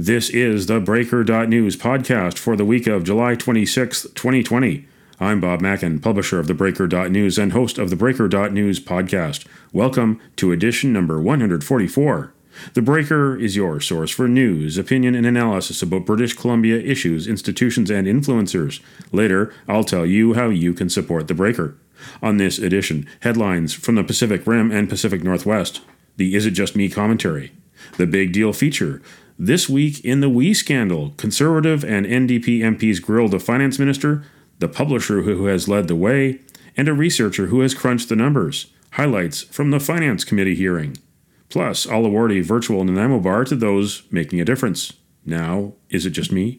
This is the Breaker.News podcast for the week of July 26th, 2020. I'm Bob Mackin, publisher of the Breaker.News and host of the Breaker.News podcast. Welcome to edition number 144. The Breaker is your source for news, opinion, and analysis about British Columbia issues, institutions, and influencers. Later, I'll tell you how you can support the Breaker. On this edition, headlines from the Pacific Rim and Pacific Northwest. The Is It Just Me commentary. The Big Deal feature. This week in the WE scandal, Conservative and NDP MPs grilled the finance minister, the publisher who has led the way, and a researcher who has crunched the numbers. Highlights from the Finance Committee hearing. Plus, I'll award a virtual Nanaimo bar to those making a difference. Now, is it just me?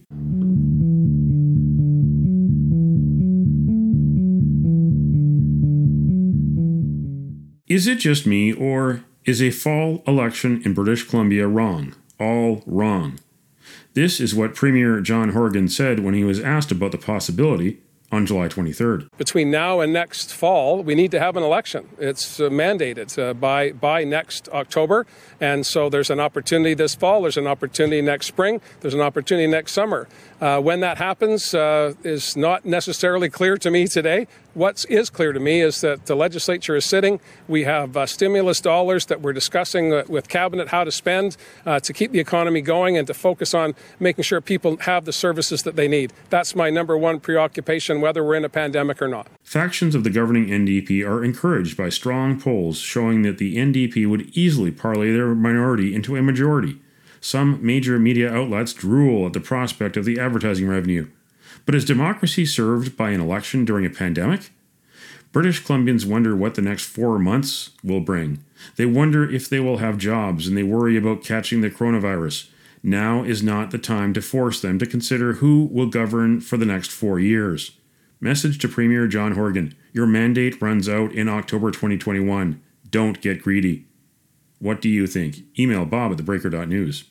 Is it just me, or is a fall election in British Columbia wrong? All wrong. This is what Premier John Horgan said when he was asked about the possibility on July 23rd. Between now and next fall, we need to have an election. It's mandated by next October. And so there's an opportunity this fall, there's an opportunity next spring, there's an opportunity next summer. When that happens is not necessarily clear to me today. What is clear to me is that the legislature is sitting. We have stimulus dollars that we're discussing with Cabinet how to spend to keep the economy going and to focus on making sure people have the services that they need. That's my number one preoccupation, whether we're in a pandemic or not. Factions of the governing NDP are encouraged by strong polls showing that the NDP would easily parlay their minority into a majority. Some major media outlets drool at the prospect of the advertising revenue. But is democracy served by an election during a pandemic? British Columbians wonder what the next 4 months will bring. They wonder if they will have jobs, and they worry about catching the coronavirus. Now is not the time to force them to consider who will govern for the next 4 years. Message to Premier John Horgan. Your mandate runs out in October 2021. Don't get greedy. What do you think? Email Bob at thebreaker.news.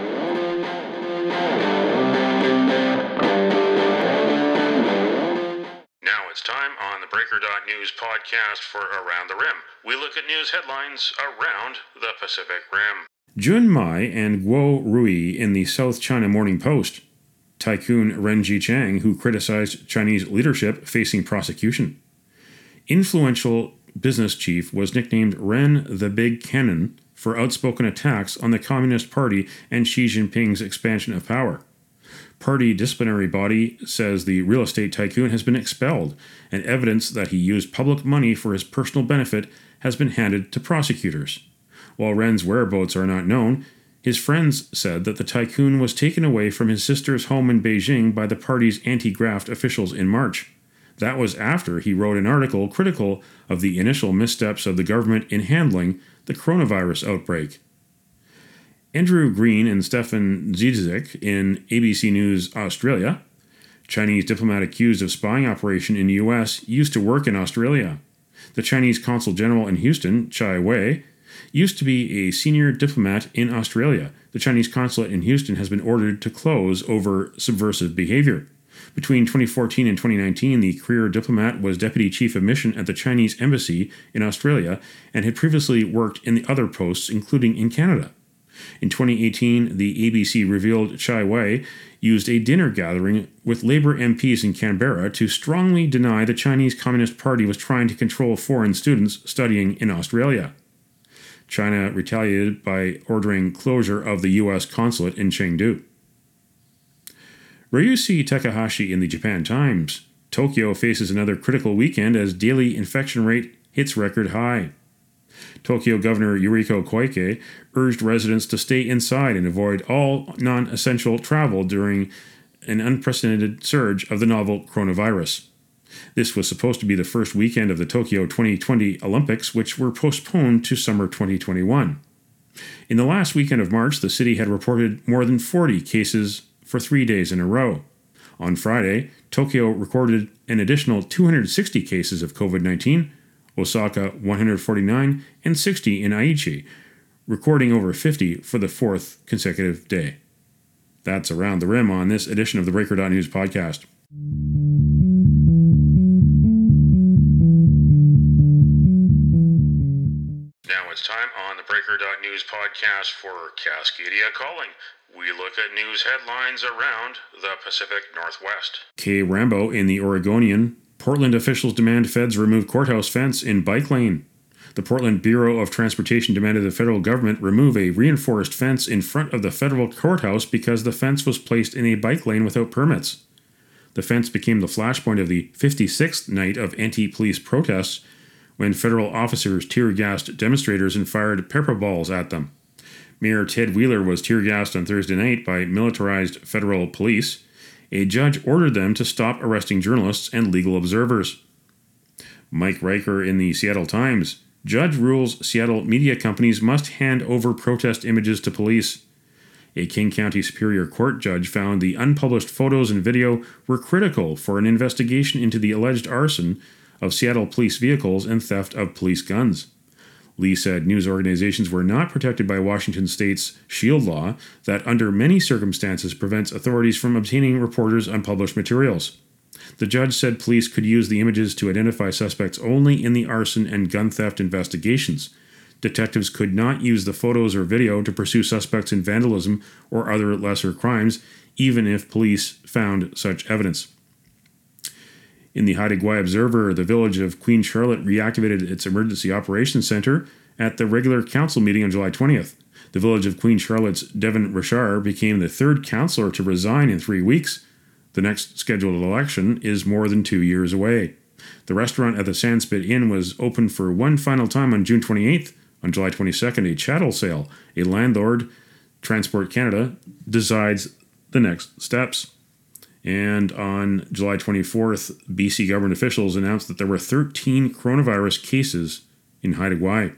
It's time on the Breaker.News podcast for Around the Rim. We look at news headlines around the Pacific Rim. Jun Mai and Guo Rui in the South China Morning Post. Tycoon Ren Jichang, who criticized Chinese leadership, facing prosecution. Influential business chief was nicknamed Ren the Big Cannon for outspoken attacks on the Communist Party and Xi Jinping's expansion of power. Party disciplinary body says the real estate tycoon has been expelled, and evidence that he used public money for his personal benefit has been handed to prosecutors. While Ren's whereabouts are not known, his friends said that the tycoon was taken away from his sister's home in Beijing by the party's anti-graft officials in March. That was after he wrote an article critical of the initial missteps of the government in handling the coronavirus outbreak. Andrew Green and Stefan Zizek in ABC News Australia. Chinese diplomat accused of spying operation in the U.S. used to work in Australia. The Chinese consul general in Houston, Chai Wei, used to be a senior diplomat in Australia. The Chinese consulate in Houston has been ordered to close over subversive behavior. Between 2014 and 2019, the career diplomat was deputy chief of mission at the Chinese embassy in Australia and had previously worked in the other posts, including in Canada. In 2018, the ABC revealed Chai Wei used a dinner gathering with Labour MPs in Canberra to strongly deny the Chinese Communist Party was trying to control foreign students studying in Australia. China retaliated by ordering closure of the U.S. consulate in Chengdu. Ryushi Takahashi in the Japan Times. Tokyo faces another critical weekend as daily infection rate hits record high. Tokyo Governor Yuriko Koike urged residents to stay inside and avoid all non-essential travel during an unprecedented surge of the novel coronavirus. This was supposed to be the first weekend of the Tokyo 2020 Olympics, which were postponed to summer 2021. In the last weekend of March, the city had reported more than 40 cases for 3 days in a row. On Friday, Tokyo recorded an additional 260 cases of COVID-19, Osaka 149, and 60 in Aichi, recording over 50 for the fourth consecutive day. That's Around the Rim on this edition of the Breaker.News podcast. Now it's time on the Breaker. Breaker.News podcast for Cascadia Calling. We look at news headlines around the Pacific Northwest. Kay Rambo in the Oregonian. Portland officials demand feds remove courthouse fence in bike lane. The Portland Bureau of Transportation demanded the federal government remove a reinforced fence in front of the federal courthouse because the fence was placed in a bike lane without permits. The fence became the flashpoint of the 56th night of anti-police protests when federal officers tear-gassed demonstrators and fired pepper balls at them. Mayor Ted Wheeler was tear-gassed on Thursday night by militarized federal police. A judge ordered them to stop arresting journalists and legal observers. Mike Riker in the Seattle Times. Judge rules Seattle media companies must hand over protest images to police. A King County Superior Court judge found the unpublished photos and video were critical for an investigation into the alleged arson of Seattle police vehicles and theft of police guns. Lee said news organizations were not protected by Washington state's SHIELD law that under many circumstances prevents authorities from obtaining reporters' unpublished materials. The judge said police could use the images to identify suspects only in the arson and gun theft investigations. Detectives could not use the photos or video to pursue suspects in vandalism or other lesser crimes, even if police found such evidence. In the Haida Gwaii Observer, the village of Queen Charlotte reactivated its emergency operations center at the regular council meeting on July 20th. The village of Queen Charlotte's Devin Richard became the third councillor to resign in 3 weeks. The next scheduled election is more than 2 years away. The restaurant at the Sandspit Inn was open for one final time on June 28th. On July 22nd, a chattel sale. A landlord, Transport Canada, decides the next steps. And on July 24th, BC government officials announced that there were 13 coronavirus cases in Haida Gwaii.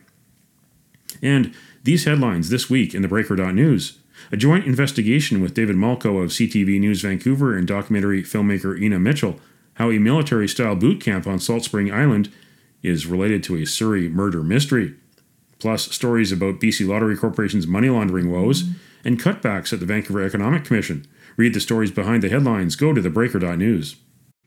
And these headlines this week in the Breaker.News. A joint investigation with David Malko of CTV News Vancouver and documentary filmmaker Ina Mitchell, how a military-style boot camp on Salt Spring Island is related to a Surrey murder mystery. Plus stories about BC Lottery Corporation's money laundering woes and cutbacks at the Vancouver Economic Commission. Read the stories behind the headlines. Go to thebreaker.news.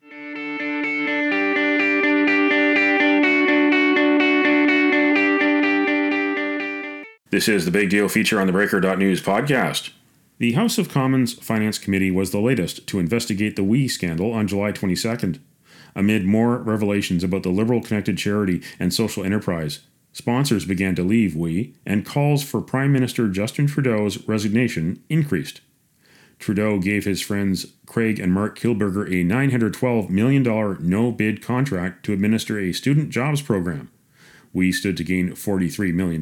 This is the Big Deal feature on the Breaker.News podcast. The House of Commons Finance Committee was the latest to investigate the WE scandal on July 22nd. Amid more revelations about the Liberal-connected charity and social enterprise, sponsors began to leave WE, and calls for Prime Minister Justin Trudeau's resignation increased. Trudeau gave his friends Craig and Mark Kilberger a $912 million no-bid contract to administer a student jobs program. WE stood to gain $43 million.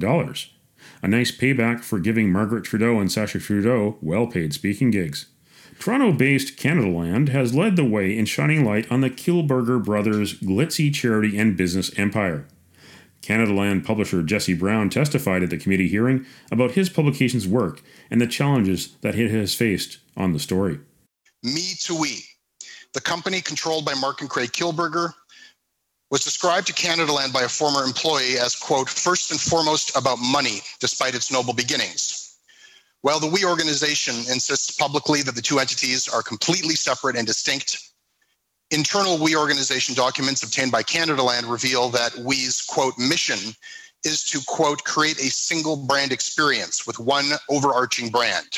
A nice payback for giving Margaret Trudeau and Sacha Trudeau well-paid speaking gigs. Toronto-based Canadaland has led the way in shining light on the Kilberger brothers' glitzy charity and business empire. Canadaland publisher Jesse Brown testified at the committee hearing about his publication's work and the challenges that it has faced on the story. Me to We, the company controlled by Mark and Craig Kilberger, was described to Canadaland by a former employee as, quote, first and foremost about money, despite its noble beginnings. While the We organization insists publicly that the two entities are completely separate and distinct, internal We organization documents obtained by Canadaland reveal that We's, quote, mission is to, quote, create a single brand experience with one overarching brand.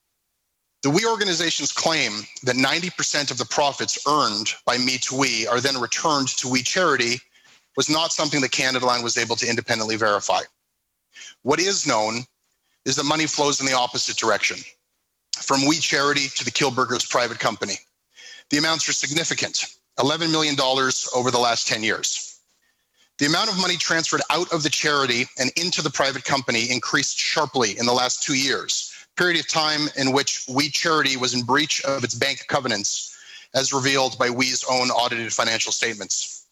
The We organization's claim that 90% of the profits earned by Me to We are then returned to We Charity was not something that Canadaland was able to independently verify. What is known is that money flows in the opposite direction, from We Charity to the Kilbergers' private company. The amounts are significant, $11 million over the last 10 years. The amount of money transferred out of the charity and into the private company increased sharply in the last 2 years, period of time in which We Charity was in breach of its bank covenants, as revealed by We's own audited financial statements.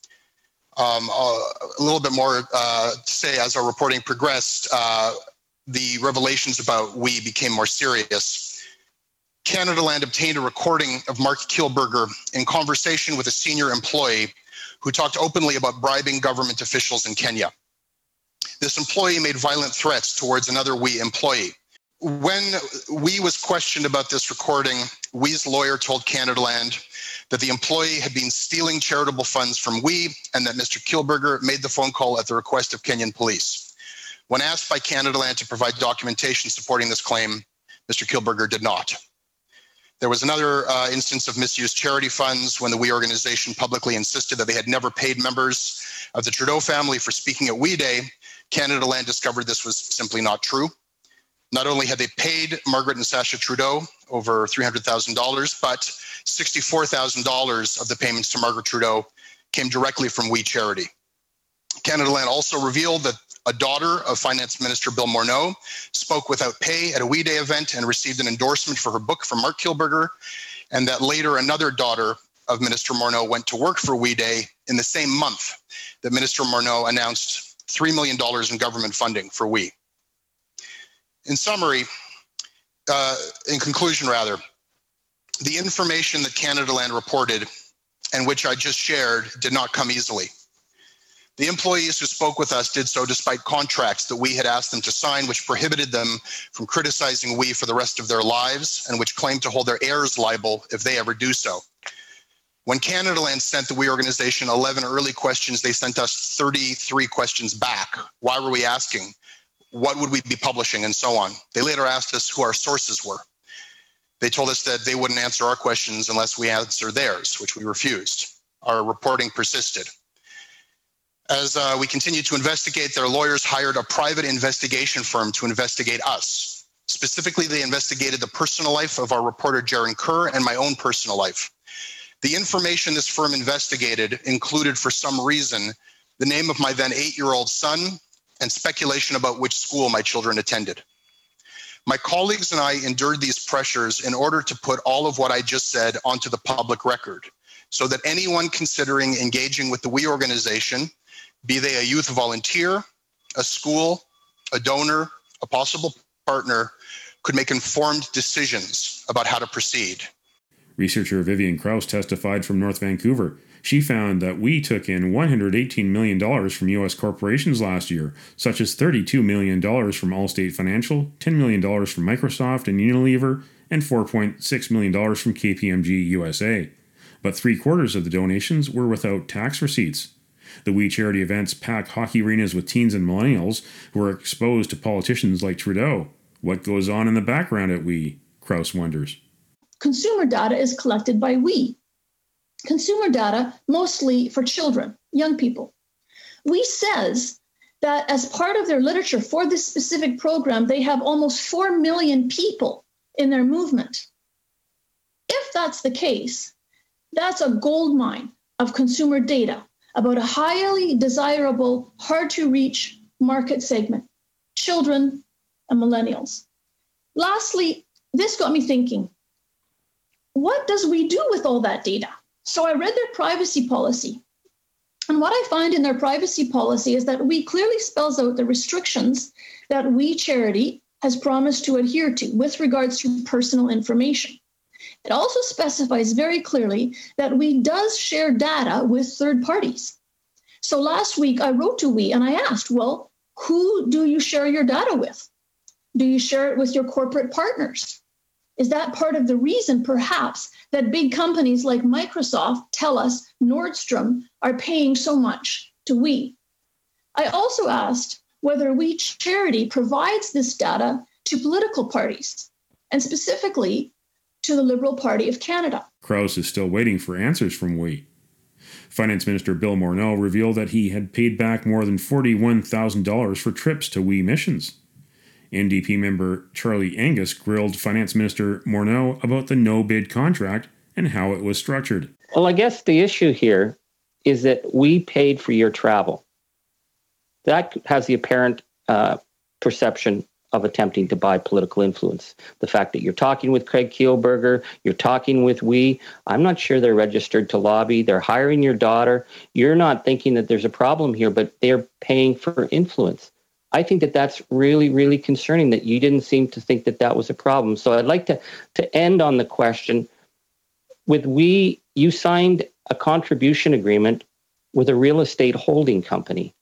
A little bit more to say as our reporting progressed, the revelations about We became more serious. Canadaland obtained a recording of Mark Kilberger in conversation with a senior employee who talked openly about bribing government officials in Kenya. This employee made violent threats towards another We employee. When We was questioned about this recording, We's lawyer told Canadaland that the employee had been stealing charitable funds from We and that Mr. Kilberger made the phone call at the request of Kenyan police. When asked by Canada Land to provide documentation supporting this claim, Mr. Kielburger did not. There was another instance of misused charity funds when the We organization publicly insisted that they had never paid members of the Trudeau family for speaking at We Day. Canada Land discovered this was simply not true. Not only had they paid Margaret and Sasha Trudeau over $300,000, but $64,000 of the payments to Margaret Trudeau came directly from We Charity. Canada Land also revealed that a daughter of Finance Minister Bill Morneau spoke without pay at a We Day event and received an endorsement for her book from Mark Kielburger, and that later another daughter of Minister Morneau went to work for We Day in the same month that Minister Morneau announced $3 million in government funding for We. In summary, in conclusion rather, the information that Canada Land reported and which I just shared did not come easily. The employees who spoke with us did so despite contracts that we had asked them to sign, which prohibited them from criticizing We for the rest of their lives and which claimed to hold their heirs liable if they ever do so. When Canada Land sent the We organization 11 early questions, they sent us 33 questions back. Why were we asking? What would we be publishing, and so on? They later asked us who our sources were. They told us that they wouldn't answer our questions unless we answer theirs, which we refused. Our reporting persisted. As we continued to investigate, their lawyers hired a private investigation firm to investigate us. Specifically, they investigated the personal life of our reporter, Jaron Kerr, and my own personal life. The information this firm investigated included, for some reason, the name of my then 8-year-old son and speculation about which school my children attended. My colleagues and I endured these pressures in order to put all of what I just said onto the public record, so that anyone considering engaging with the We organization, be they a youth volunteer, a school, a donor, a possible partner, could make informed decisions about how to proceed. Researcher Vivian Krause testified from North Vancouver. She found that We took in $118 million from U.S. corporations last year, such as $32 million from Allstate Financial, $10 million from Microsoft and Unilever, and $4.6 million from KPMG USA. But 3/4 of the donations were without tax receipts. The We charity events pack hockey arenas with teens and millennials who are exposed to politicians like Trudeau. What goes on in the background at We? Krause wonders. Consumer data is collected by We. Consumer data mostly for children, young people. We says that as part of their literature for this specific program, they have almost 4 million people in their movement. If that's the case, that's a gold mine of consumer data about a highly desirable, hard-to-reach market segment, children and millennials. Lastly, this got me thinking, what does We do with all that data? So I read their privacy policy. And what I find in their privacy policy is that We clearly spells out the restrictions that We Charity has promised to adhere to with regards to personal information. It also specifies very clearly that We does share data with third parties. So last week I wrote to We and I asked, well, who do you share your data with? Do you share it with your corporate partners? Is that part of the reason, perhaps, that big companies like Microsoft, TELUS, Nordstrom are paying so much to We? I also asked whether We Charity provides this data to political parties, and specifically to the Liberal Party of Canada. Krause is still waiting for answers from We. Finance Minister Bill Morneau revealed that he had paid back more than $41,000 for trips to We missions. NDP member Charlie Angus grilled Finance Minister Morneau about the no-bid contract and how it was structured. Well, I guess the issue here is that We paid for your travel. That has the apparent perception of attempting to buy political influence. The fact that you're talking with Craig Kielburger, you're talking with We, I'm not sure they're registered to lobby. They're hiring your daughter. You're not thinking that there's a problem here, but they're paying for influence. I think that that's really, really concerning that you didn't seem to think that that was a problem. So I'd like to end on the question, with We, you signed a contribution agreement with a real estate holding company.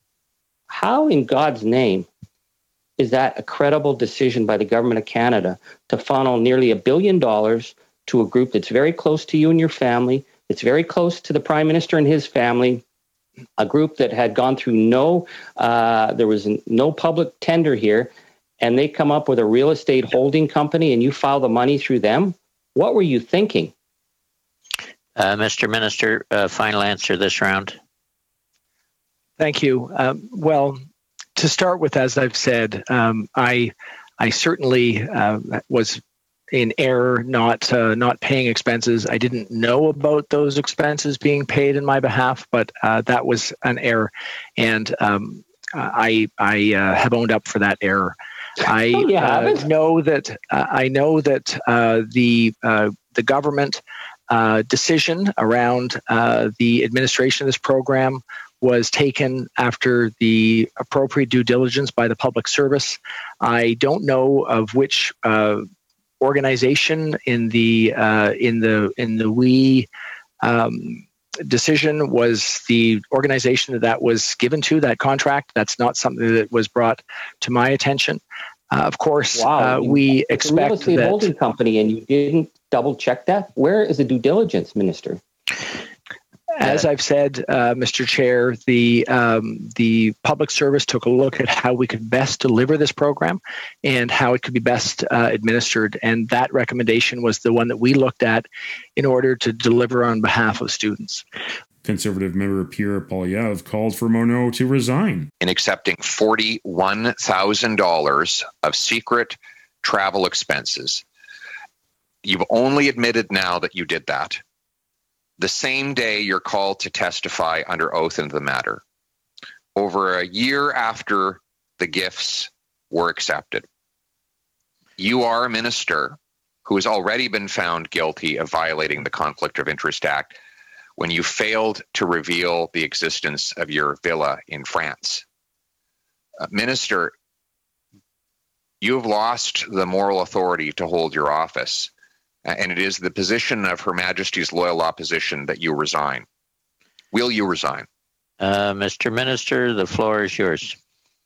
How in God's name is that a credible decision by the government of Canada to funnel nearly $1 billion to a group that's very close to you and your family, it's very close to the Prime Minister and his family, a group that had gone through there was no public tender here, and they come up with a real estate holding company and you file the money through them? What were you thinking? Mr. Minister, final answer this round. Thank you. Well, to start with, as I've said, I certainly was in error not paying expenses. I didn't know about those expenses being paid in my behalf, but that was an error, and I have owned up for that error. I know that the government decision around the administration of this program was taken after the appropriate due diligence by the public service. I don't know of which organization in the WE decision was the organization that was given to that contract. That's not something that was brought to my attention. Of course, we expect real estate holding company, and you didn't double check that. Where is the due diligence, Minister? As I've said, Mr. Chair, the public service took a look at how we could best deliver this program and how it could be best administered. And that recommendation was the one that we looked at in order to deliver on behalf of students. Conservative member Pierre Poilievre called for Morneau to resign. In accepting $41,000 of secret travel expenses, you've only admitted now that you did that. The same day you're called to testify under oath in the matter, over a year after the gifts were accepted. You are a minister who has already been found guilty of violating the Conflict of Interest Act when you failed to reveal the existence of your villa in France. Minister, you have lost the moral authority to hold your office. And it is the position of Her Majesty's loyal opposition that you resign. Will you resign? Mr. Minister, the floor is yours.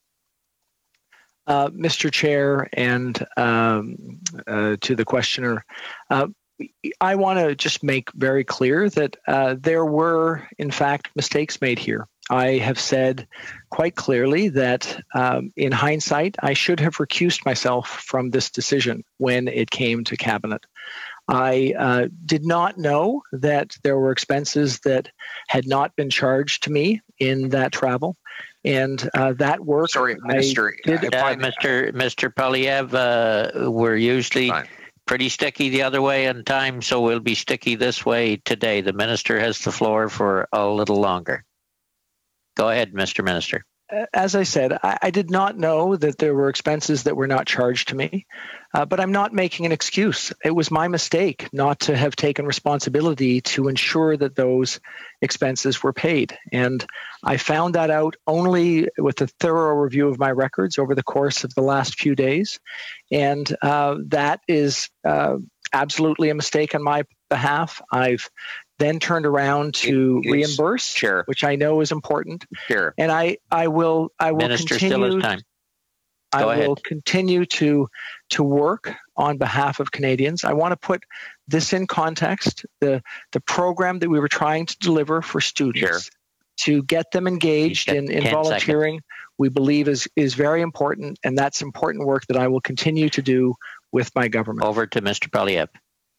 Mr. Chair, and to the questioner, I want to just make very clear that there were, in fact, mistakes made here. I have said quite clearly that in hindsight, I should have recused myself from this decision when it came to Cabinet. I did not know that there were expenses that had not been charged to me in that travel. And that work... Sorry, Minister. Mr. Poilievre, we're usually pretty sticky the other way in time, so we'll be sticky this way today. The Minister has the floor for a little longer. Go ahead, Mr. Minister. As I said, I did not know that there were expenses that were not charged to me, but I'm not making an excuse. It was my mistake not to have taken responsibility to ensure that those expenses were paid. And I found that out only with a thorough review of my records over the course of the last few days. And that is absolutely a mistake on my behalf. I've then turned around to reimburse, Chair, which I know is important. Chair. And I will Minister continue. Still has time. I will continue to work on behalf of Canadians. I want to put this in context. The program that we were trying to deliver for students to get them engaged in volunteering, we believe is very important, and that's important work that I will continue to do with my government. Over to Mr. Poilievre.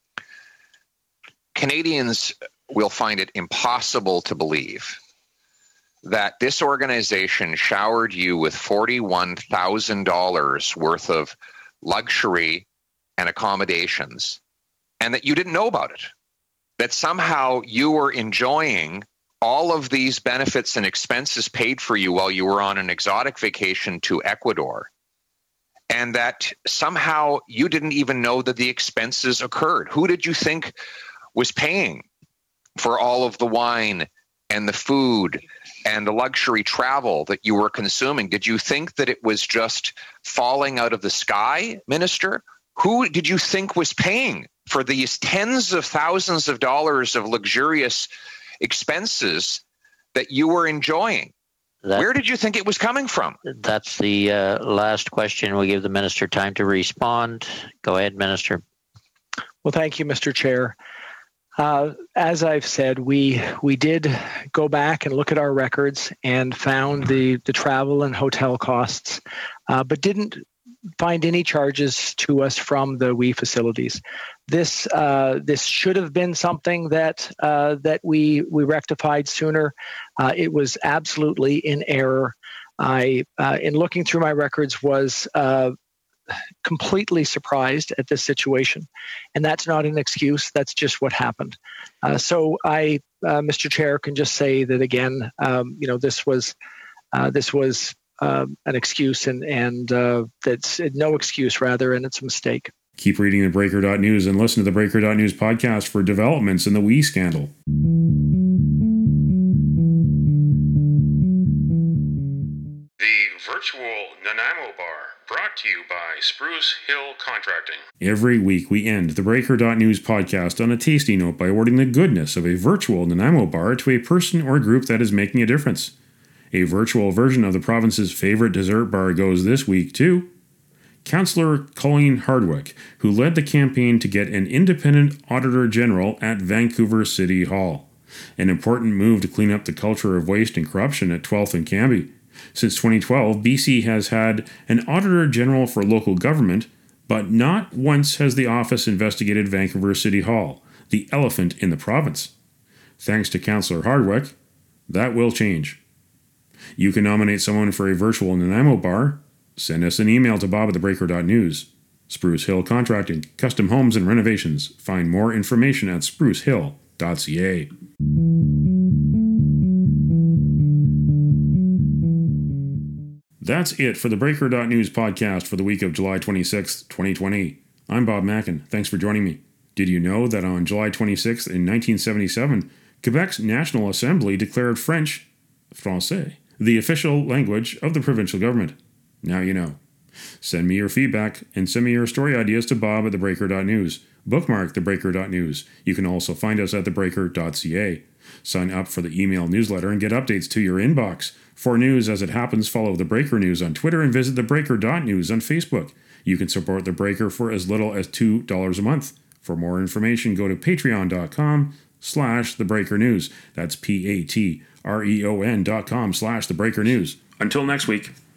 Canadians will find it impossible to believe that this organization showered you with $41,000 worth of luxury and accommodations, and that you didn't know about it. That somehow you were enjoying all of these benefits and expenses paid for you while you were on an exotic vacation to Ecuador, and that somehow you didn't even know that the expenses occurred. Who did you think was paying for all of the wine and the food and the luxury travel that you were consuming? Did you think that it was just falling out of the sky, Minister? Who did you think was paying for these tens of thousands of dollars of luxurious expenses that you were enjoying? Where did you think it was coming from? That's the last question. We'll give the Minister time to respond. Go ahead, Minister. Well, thank you, Mr. Chair. As I've said, we did go back and look at our records and found the travel and hotel costs, but didn't find any charges to us from the WE facilities. This should have been something that we rectified sooner. It was absolutely in error. I, in looking through my records, was completely surprised at this situation, and that's not an excuse. That's just what happened. So I, Mr. Chair, can just say that again. This was an excuse, and that's no excuse, rather, and it's a mistake. Keep reading the Breaker.News and listen to the Breaker.News podcast for developments in the WE scandal. The virtual Nanaimo Bar, brought to you by Spruce Hill Contracting. Every week we end the Breaker.News podcast on a tasty note by awarding the goodness of a virtual Nanaimo bar to a person or group that is making a difference. A virtual version of the province's favorite dessert bar goes this week to Councillor Colleen Hardwick, who led the campaign to get an independent Auditor General at Vancouver City Hall. An important move to clean up the culture of waste and corruption at 12th and Cambie. Since 2012, BC has had an Auditor General for local government, but not once has the office investigated Vancouver City Hall, the elephant in the province. Thanks to Councillor Hardwick, that will change. You can nominate someone for a virtual Nanaimo bar. Send us an email to bob@thebreaker.news. Spruce Hill Contracting, custom homes and renovations. Find more information at sprucehill.ca. That's it for the Breaker.News podcast for the week of July 26th, 2020. I'm Bob Mackin. Thanks for joining me. Did you know that on July 26th in 1977, Quebec's National Assembly declared French, français, the official language of the provincial government? Now you know. Send me your feedback and send me your story ideas to bob@thebreaker.news. Bookmark thebreaker.news. You can also find us at thebreaker.ca. Sign up for the email newsletter and get updates to your inbox. For news as it happens, follow The Breaker News on Twitter and visit thebreaker.news on Facebook. You can support The Breaker for as little as $2 a month. For more information, go to patreon.com/thebreakernews. That's patreon.com/thebreakernews. Until next week.